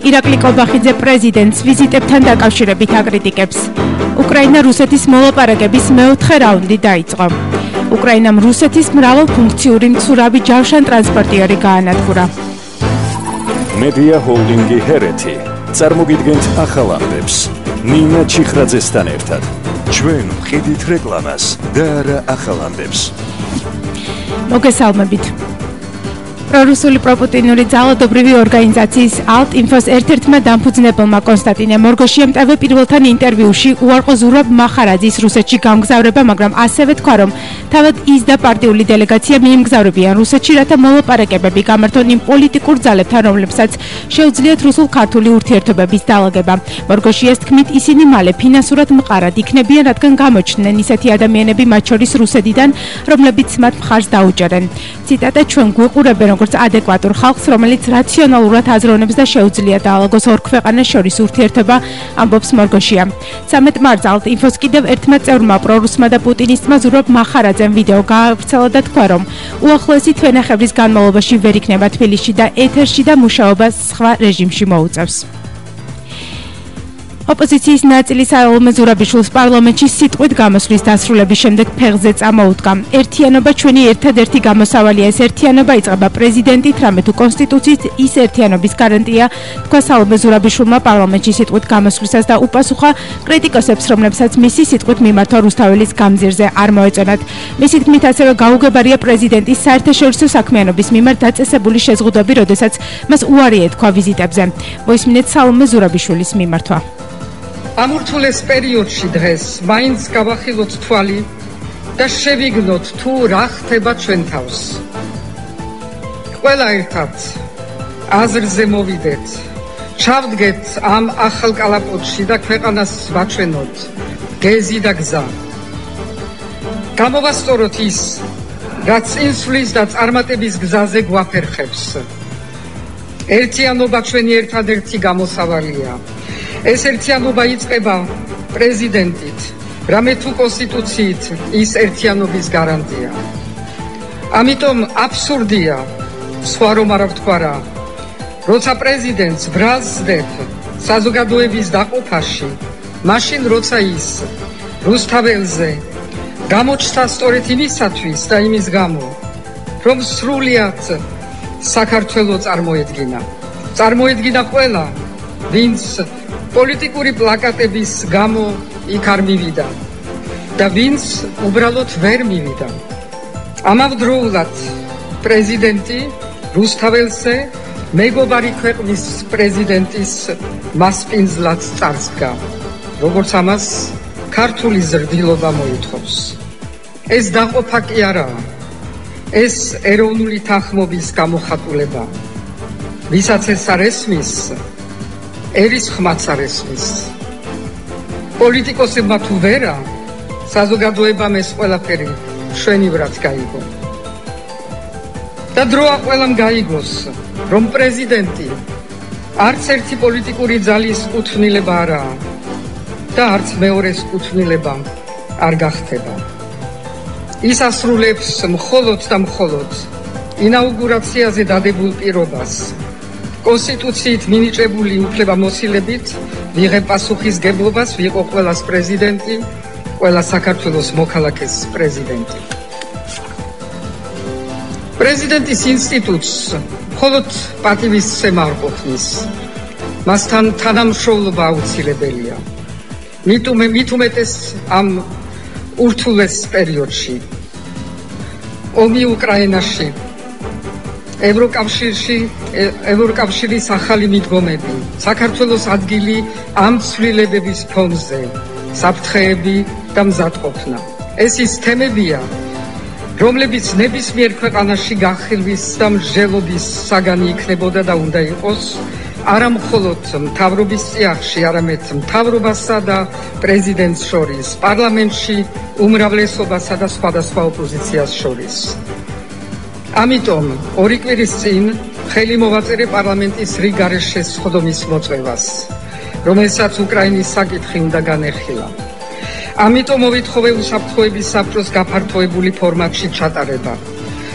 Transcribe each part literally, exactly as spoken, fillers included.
ირაკლი კობახიძე პრეზიდენტს ვიზიტებთან დაკავშირებით აკრიტიკებს. უკრაინა რუსეთის მოლაპარაკების მეოთხე რაუნდი დაიწყო. უკრაინამ რუსეთის მრავალფუნქციური მცურავი ჯავშან ტრანსპორტიორი გაანადგურა. მედია ჰოლდინგი ჰერეთი წარმოგიდგენთ ახალ ამბებს. ნინა ჩიხრაძესთან ერთად. ჩვენ ვყიდით რეკლამას და არა ახალ ამბებს. მოგესალმებით. პრორუსული პროპუტინური ძალადობრივი ორგანიზაციის ალტ-ინფოს ერთ-ერთმა დამფუძნებელმა კონსტანტინე მორგოშიამ ტევ პირველთან ინტერვიუში უარყო ზურაბ მახარაძის რუსეთში გამგზავრება, მაგრამ ასევე თქვა, რომ თავად ის და პარტიული დელეგაცია მიემგზავრებიან რუსეთში, რათა მოლაპარაკებები გამართონ იმ პოლიტიკურ ძალებთან, რომლებსაც შეუძლიათ რუსულ-ქართული ურთიერთობების დალაგება. მორგოშიას თქმით, ისინი მალე ფინანსურად მყარად იქნებიან, რადგან გამოჩნდნენ ისეთი ადამიანები, მათ შორის რუსეთიდან, რომლებიც მათ მხარს დაუჭერენ. ციტატა: ჩვენ გვიყურებენ როგორც ადეკვატურ ხალხს, რომელიც რაციონალურად აზროვნებს და შეუძლია დაალაგოს ორ ქვეყანას შორის ურთიერთობა, ამბობს მორგოშია. ცამეტ მარტს ალტ-ინფოს კიდევ ერთმა წევრმა პრორუსმა და პუტინისტმა ზურაბ მახარაძემ ვიდეო გაავრცელა და თქვა, რომ უახლოესი თვენახევრის განმავლობაში ვერ იქნება თბილისში და ეთერში და მუშაობას სხვა რეჟიმში მოუწევს. ოპოზიციის ნაწილი საოლმე ზურაბიშვილს პარლამენტში სიტყვით გამოსვლის დასრულების შემდეგ ფეხზე წამოუდგა. ერთიანობა ჩვენი ერთადერთი გამოსავალია. ეს ერთიანობა იწყება პრეზიდენტით, რამე თუ კონსტიტუციით ის ერთიანობის გარანტია, თქვა საოლმე ზურაბიშვილმა პარლამენტში სიტყვით გამოსვლისას და უპასუხა კრიტიკოსებს, რომლებსაც მისი სიტყვით მიმართვა რუსთაველის გამზირზე არ მოეწონათ. მისი თქმით, ასევე გაუგებარია პრეზიდენტის საერთაშორისო საქმიანობის მიმართ დაწესებული შეზღუდვები, როდესაც მას უარი ეთქვა ვიზიტებზე. მოისმინეთ საოლმე ზურაბიშვილის მიმართვა. ამ ურთულეს პერიოდში დღეს მაინც გავახილოთ თვალი და შევიგნოთ თუ რა ხდება ჩვენ თავს. ყველა ერთად აზრზე მოვიდეთ, ჩავდგეთ ამ ახალ კალაპოტში და ქვეყანას ვაჩვენოთ გეზი და გზა. გამოვასწოროთ ის, რაც წინსვლის და წარმატების გზაზე გვაფერხებს. ერთიანობა ჩვენი ერთადერთი გამოსავალია. ეს ერთიანობა იწყება პრეზიდენტით, რამე თუ კონსტიტუციით ის ერთიანობის გარანტია. ამიტომ აბსურდია, სხვა რომ არა ვთქვა რა, როცა პრეზიდენტს ბრალსდებ საზოგადოების დაყოფაში, მაშინ როცა ის რუსთაველზე გამოჩნდა სწორედ იმისათვის და იმის გამო, რომ სრულიად საქართველო წარმოედგინა. წარმოედგინა ყველა, ვინც პოლიტიკური პლაკატების გამო იქ არ მივიდა და ვინც უბრალოდ ვერ მივიდა. ამავდროულად პრეზიდენტი რუსთაველზე მეგობარი ქვეყნის პრეზიდენტის მასპინძლად წარსდგა, როგორც ამას ქართული ზრდილობა მოითხოვს. ეს დაყოფა კი არაა, ეს ეროვნული თანხმობის გამოხატულება, ვისაც ეს არ ესმის, ერის ხმაც არ ესმის. პოლიტიკოსებმა თუ ვერა, საზოგადოებამ ეს ყველაფერი მშვენივრად გაიგო. და დროა ყველამ გაიგოს, რომ პრეზიდენტი არც ერთი პოლიტიკური ძალის კუთვნილება არაა და არც მეორეს კუთვნილება არ გახდება. ის ასრულებს მხოლოდ და მხოლოდ ინაუგურაციაზე დადებულ პირობას. კონსტიტუციით მინიჭებული უფლებამოსილებით ვიღებ პასუხისგებლობას, ვიყო ყველას პრეზიდენტი, ყველა საქართველოს მოქალაქეს პრეზიდენტი. პრეზიდენტის ინსტიტუტს მხოლოდ პატივისცემა არ ყოფნის, მასთან თანამშრომლობა აუცილებელია. მით უმეტეს ამ ურთულეს პერიოდში, ომი უკრაინაში, ევროკავშირში, ევროკავშირის ახალი მიდგომები, საქართველოს ადგილი ამ ცვლილებების ფონზე, საფრთხეები და მზადყოფნა. ეს ის თემებია, რომლებიც ნებისმიერ ქვეყანაში განხილვის და მსჯელობის საგანი იქნებოდა და უნდა იყოს, არა მხოლოდ მთავრობის წიაღში, არამედ მთავრობასა და პრეზიდენტს შორის, პარლამენტში უმრავლესობასა და სხვადასხვა ოპოზიციას შორის. ამიტომ ორი კვირის წინ ხელი მოვაწერე პარლამენტის რიგარეშე სხდომის მოწვევას, რომელსაც უკრაინის საკითხი უნდა განეხილა. ამიტომ მოვითხოვე უსაფრთხოების საბჭოს გაფართოებული ფორმატში ჩატარება.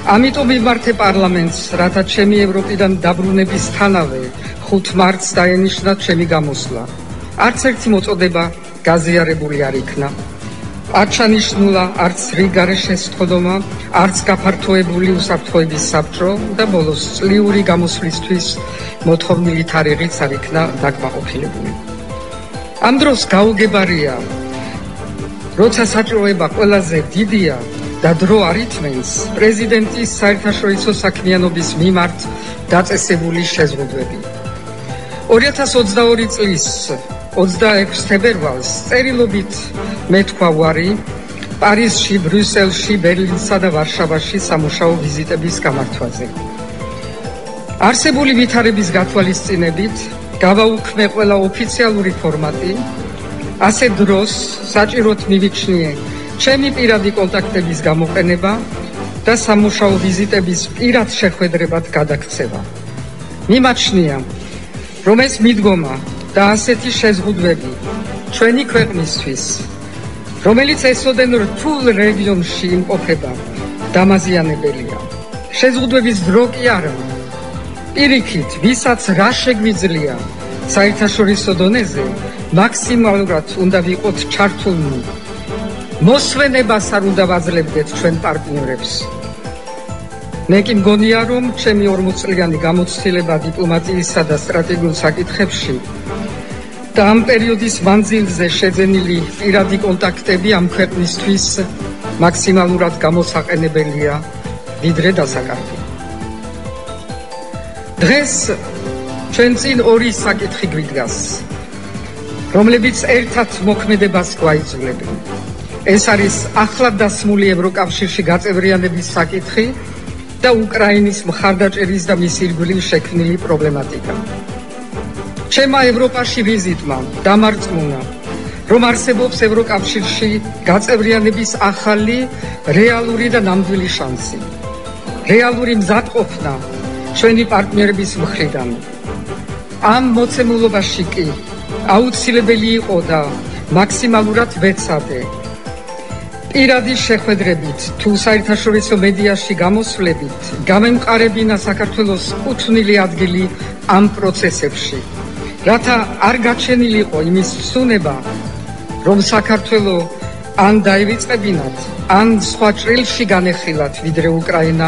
ამიტომ მიმართე პარლამენტს, რათა ჩემი ევროპიდან დაბრუნებისთანავე ხუთ მარტს დაენიშნა ჩემი გამოსვლა. არც ერთი მოწოდება გაზიარებული არ იქნა. არ ჩანიშნულა არც რიგარე შესწოდომა, არც გაფართოებული უსაფრთხოების საბჭო და ბოლოს წლიური გამოსვლისთვის მოთხოვნილი თარიღიც არ იქნა დაკმაყოფილებული. ამ დროს გაუგებარია, როცა საჭიროება ყველაზე დიდია და დრო არ ითმენს, პრეზიდენტის საერთაშორისო საქმიანობის მიმართ დაწესებული შეზღუდვები. ორი ათას ოცდაორი წლის ოცდაექვსი თებერვალს წერილობით მეთქვა უარი პარიზში, ბრიუსელში, ბერლინსა და ვარშავაში სამუშაო ვიზიტების გამართვაზე. არსებული ვითარების გათვალისწინებით გავაუქმე ყველა ოფიციალური ფორმატი, ასე დროს საჭიროდ მივიჩნიე ჩემი პირადი კონტაქტების გამოყენება და სამუშაო ვიზიტების პირად შეხვედრებად გადაქცევა. მიმაჩნია, რომ ეს მიდგომა და ასეთი შეზღუდვები ჩვენი ქვეყნისთვის, რომელიც ესოდენ რთულ რეგიონში იმყოფება, დამაზიანებელია. შეზღუდვების დრო კი არა. პირიქით, ვისაც რა შეგვიძლია საერთაშორისო დონეზე, მაქსიმალურად უნდა ვიყოთ ჩართულნი. მოსვენებას არ უნდა ვაძლევდეთ ჩვენ პარტნიორებს. მე კი მგონია, რომ ჩემი ორმოწლიანი გამოცდილება დიპლომატიისა და სტრატეგიულ საკითხებში და ამ პერიოდის მანძილზე შეძენილი პირადი კონტაქტები ამ ქვეყნისთვის მაქსიმალურად გამოსაყენებელია, ვიდრე დასაკარგი. დღეს ჩვენ წინ ორი საკითხი გვიდგას, რომლებიც ერთად მოქმედებას გვაიძულებენ. ეს არის ახლად დასმული ევროკავშირში გაწევრიანების საკითხი და უკრაინის მხარდაჭერის და მის ირგვლივ შექმნილი პრობლემატიკა. ჩემმა ევროპაში ვიზიტმა დამარწმუნა, რომ არსებობს ევროკავშირში გაწევრიანების ახალი, რეალური და ნამდვილი შანსი. რეალური მზადყოფნა ჩვენი პარტნიორების მხრიდან. ამ მოცემულობაში კი აუცილებელი იყო და მაქსიმალურად ვეცადე პირადი შეხვედრებით თუ საერთაშორისო მედიაში გამოსვლებით გამემყარებინა საქართველოს კუთვნილი ადგილი ამ პროცესებში, რათა არ გაჩენილიყო იმის ცუნება, რომ საქართველო ან დაივიწყებინათ, ან სხვა ჭრილში განეხილათ, ვიდრე უკრაინა.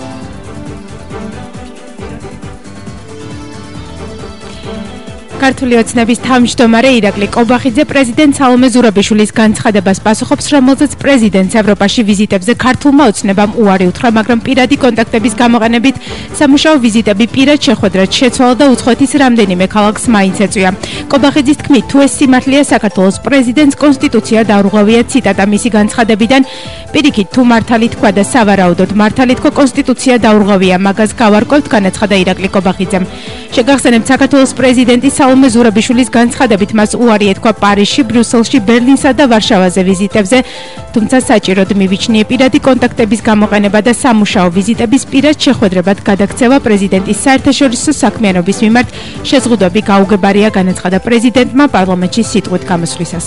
ქართული ოცნების თავმჯდომარე ირაკლი კობახიძე პრეზიდენტ სალომე ზურაბიშვილის განცხადებას პასუხობს, რომელზეც პრეზიდენტს ევროპაში ვიზიტებზე ქართულმა ოცნებამ უარი უთხრა, მაგრამ პირადი კონტაქტების გამოყენებით სამუშაო ვიზიტები პირად შეხვედრად შეცვალა და უცხოეთის რამდენიმე ქალაქს მაინც ეწვია. კობახიძის თქმით, თუ ეს სიმართლეა საქართველოს პრეზიდენტს კონსტიტუცია დაურღვევია, ციტატა მისი განცხადებიდან. პირიქით, თუ მართალი თქვა და სავარაუდოდ მართალი თქვა, კონსტიტუცია დაურღვევია, მაგას გავარკვევთ, განაცხადა ირაკლი კობახიძემ. შეგახსენებთ, საქართველოს პრეზიდენტის სალომე ზურაბიშვილის განცხადებით მას უარი ეთქვა პარიზში, ბრიუსელში, ბერლინსა და ვარშავაზე ვიზიტებზე, თუმცა საჭიროდ მივიჩნია პირადი კონტაქტების გამოყენება და სამუშაო ვიზიტების პირად შეხვედრებად გადაქცევა პრეზიდენტის საერთაშორისო საქმიანობის მიმართ შეზღუდვები გაუგებარია, განაცხადა პრეზიდენტმა პარლამენტში სიტყვით გამოსვლისას.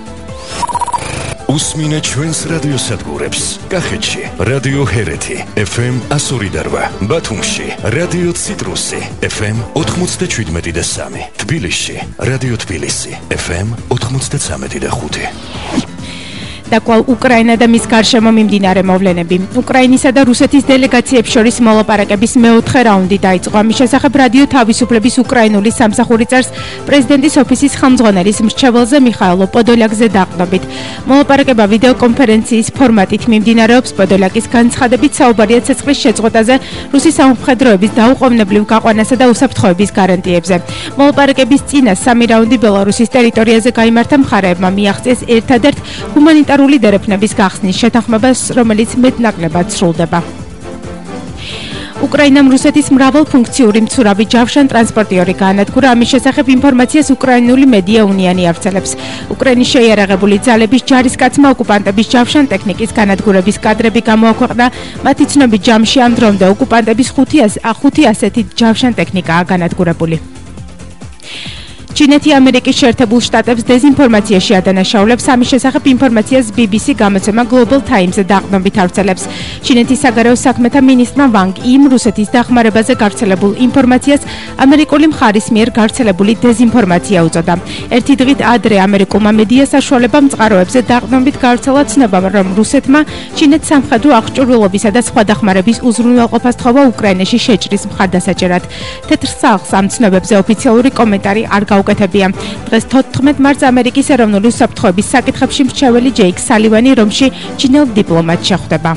უსმინე ჩვენს რადიოსადგურებს. კახეთში რადიო ჰერეთი ეფ ემ εκατო ორი და რვა, ბათუმში რადიო ციტრუსი ეფ ემ ოთხმოცდაშვიდმეტი და სამი, თბილისში რადიო თბილისი ეფ ემ ოთხმოცდაცამეტი და ხუთი. დაკვალ უკრაინა და მის გარშემო მიმდინარე მოვლენები. უკრაინისა და რუსეთის დელეგაციებს შორის მოლაპარაკების მეოთხე რაუნდი დაიწყო. ამის შესახებ რადიო თავისუფლების უკრაინული სამსახური წერს პრეზიდენტის ოფისის ხელმძღვანელის მრჩეველზე მიხაილო პოდოლიაკზე დაყრდნობით. მოლაპარაკება ვიდეოკონფერენციის ფორმატით მიმდინარეობს. პოდოლიაკის განცხადებით საუბარია ცეცხლის შეწყვეტაზე, რუსის სამხედროების დაუყოვნებლივ გაყვანასა და უსაფრთხოების გარანტიებზე. მოლაპარაკების წინა სამი რაუნდი ბელარუსის ტერიტორიაზე გაიმართა, მხარეებმა მიაღწიეს ერთადერთ ჰუმანიტარულ დერეფნების გახსნის შეთანხმებას, რომელიც მეტნაკლებად სრულდება. უკრაინამ რუსეთის მრავალფუნქციური მცურავი ჯავშან ტრანსპორტიორი გაანადგურა. ამის შესახებ ინფორმაციას უკრაინული მედია უნიანი ავრცელებს. უკრაინის შეიარაღებული ძალების ჯარისკაცმა ოკუპანტების ჯავშან ტექნიკის განადგურების კადრები გამოაქვეყნა. მათი ცნობით, ჯამში ამ დრომდე ოკუპანტების ხუთი ასეთი ჯავშან ტექნიკაა განადგურებული. ჩინეთი ამერიკის შეერთებულ შტატებს დეზინფორმაციაში ადანაშაულებს, ამის შესახებ ინფორმაციას B B C გამოცემა Global Times-ზე დაყრდნობით ავრცელებს. ჩინეთის საგარეო საქმეთა მინისტრმა ვანგ იმ რუსეთის დახმარებაზე გავრცელებულ ინფორმაციას ამერიკული მხარის მიერ გავრცელებული დეზინფორმაცია უწოდა. ერთი დღით ადრე ამერიკულმა მედია საშუალებამ წყაროებზე დაყრდნობით გავრცელა ცნობა, რომ რუსეთმა ჩინეთს სამხედრო აღჭურვილობისა და სხვა დახმარების უზრუნველყოფას თხოვა უკრაინაში შეჭრის მხარდასაჭერად. თეთრ სახლს ამ ცნობებზე ოფიციალური კომენტარი არ გაუკეთებია. დღეს თოთხმეტ მარტს ამერიკის ეროვნული უსაფრთხოების საკითხებში მრჩეველი ჯეიკ სალივანი რომში ჩინელ დიპლომატს შეხვდება.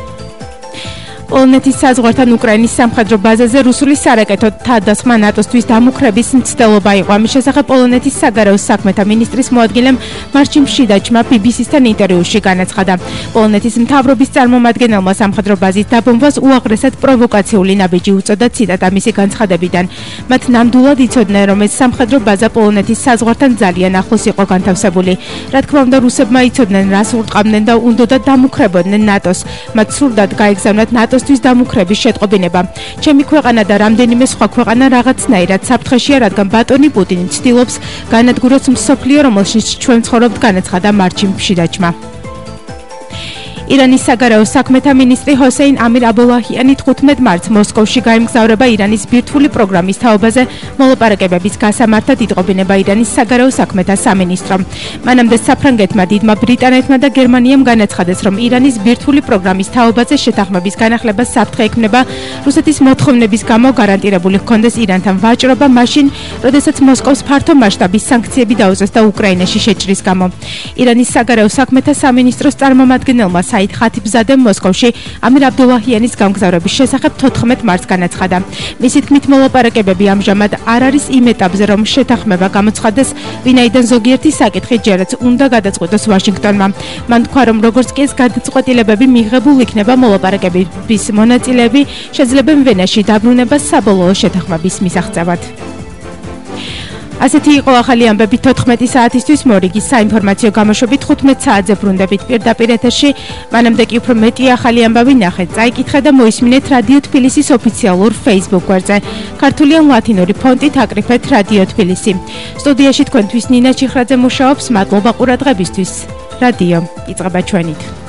პოლონეთის საზღვართან უკრაინის სამხედრო ბაზაზე რუსული სარაკეტო თავდასხმა ნატოსთვის დამუქრების მცდელობა იყო. ამის შესახებ პოლონეთის საგარეო საქმეთა მინისტრის მოადგილემ მარჩიმ შიდაჩმა B B C-სთან ინტერვიუში განაცხადა. პოლონეთის მთავრობის წარმომადგენელმა სამხედრო ბაზის დაბომბვას უაღრესად პროვოკაციული ნაბიჯი უწოდა, ციტატა მისი განცხადებიდან. მათ ნამდვილად იცოდნენ, რომ ეს სამხედრო ბაზა პოლონეთის საზღვართან ძალიან ახლოს იყო განთავსებული. რა თქმა უნდა, რუსებმა იცოდნენ, რას ურტყამდნენ და უნდოდა დამუქრებოდნენ ნატოს. მათ სურდათ გაეგზავნათ ნატოს თვის დამუქრების შეტყობინება. ჩემი ქვეყანა და რამდენიმე სხვა ქვეყანა რაღაცნაირად საფრთხეშია, რადგან ბატონი პუტინი ცდილობს განადგუროს მსოფლიო, რომელშიც ჩვენ ვცხოვრობთ, განაცხადა მარჩიმ შიდაჩმა. ირანის საგარეო საქმეთა მინისტრი ჰოსეინ ამირ აბულაჰიანი თხუთმეტ მარტს მოსკოვში გაემგზავრება ირანის ბირთვული პროგრამის თაობაზე მოლაპარაკებების გასამართად იტყობინება ირანის საგარეო საქმეთა სამინისტრომ. მანამდე საფრანგეთმა, დიდმა ბრიტანეთმა და გერმანიამ განაცხადეს, რომ ირანის ბირთვული პროგრამის თაობაზე შეთანხმების განახლება საფრთხე ექმნება რუსეთის მოთხოვნების გამო გარანტირებული ჰქონდეს ირანთან ვაჭრობა მაშინ, როდესაც მოსკოვს ფართო მასშტაბის სანქციები დაუწეს და უკრაინაში შეჭრის გამო. ირანის საგარეო საქმეთა სამინისტროს წარმომადგენელმა საიდ ხათიბზადემ მოსკოვში ამირ აბდულაჰიანის გამგზავრების შესახებ თოთხმეტ მარტს განაცხადა. მისი თქმით, მოლაპარაკებები ამჟამად არ არის იმ ეტაპზე, რომ შეთანხმება გამოცხადდეს, ვინაიდან ზოგიერთი საკითხი ჯერაც უნდა გადაწყვეტოს ვაშინგტონმა. მან თქვა, რომ როგორც კი ეს გადაწყვეტილებები მიღებულ იქნება, მოლაპარაკებების მონაწილეები შეძლებენ ვენაში დაბრუნებას საბოლოო შეთანხმების მისაღწევად. ასეთი იყო ახალი ამბები თოთხმეტი საათისთვის. მორიგის საინფორმაციო გამოშვებით თხუთმეტ საათზე ბრუნდებით პირდაპირ ეთერში. მანამდე კი უფრო მეტი ახალი ამბავი ნახეთ, წაიკითხეთ და მოისმინეთ რადიო თბილისის ოფიციალურ Facebook გვერდზე. ქართული ან ლათინური ფონტით აკრიფეთ რადიო თბილისი. სტუდიაში თქვენთვის ნინა ჩიხრაძე მუშაობს. მადლობა ყურადღებისთვის. რადიო იწყება ჩვენით.